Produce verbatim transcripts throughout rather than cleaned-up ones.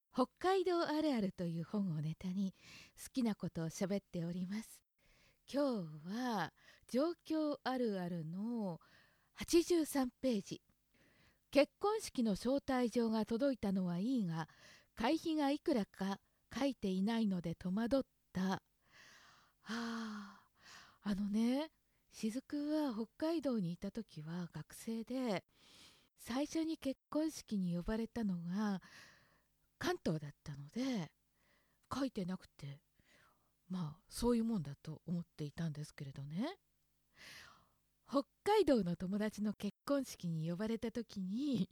北海道あるあるという本をネタに好きなことを喋っております。今日は状況あるあるのはちじゅうさんページ。結婚式の招待状が届いたのはいいが、会費がいくらか書いていないので戸惑った。はあ、あのね、雫は北海道にいた時は学生で、最初に結婚式に呼ばれたのが関東だったので、書いてなくて、まあそういうもんだと思っていたんですけれどね、北海道の友達の結婚式に呼ばれた時に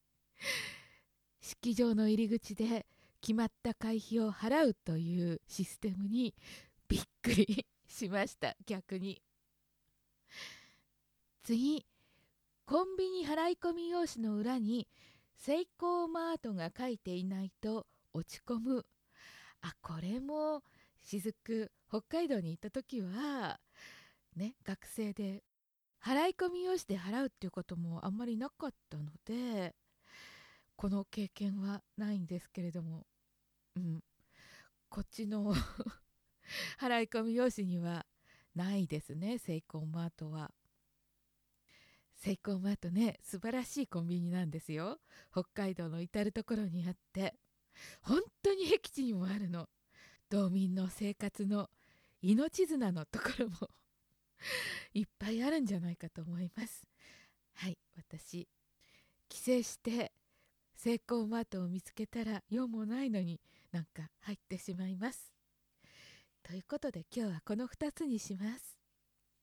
式場の入り口で決まった会費を払うというシステムにびっくりしました。逆に次、コンビニ払い込み用紙の裏にセイコーマートが書いていないと落ち込む。あ、これも雫北海道に行った時はね、学生で払い込み用紙で払うっていうこともあんまりなかったので、この経験はないんですけれども、うん、こっちの払い込み用紙にはないですね、セイコーマートは。セイコーマートね、素晴らしいコンビニなんですよ。北海道の至る所にあって、本当に僻地にもあるの。道民の生活の命綱のところもいっぱいあるんじゃないかと思います。はい、私帰省してセイコーマートを見つけたら用もないのになんか入ってしまいます。ということで今日はこのふたつにします。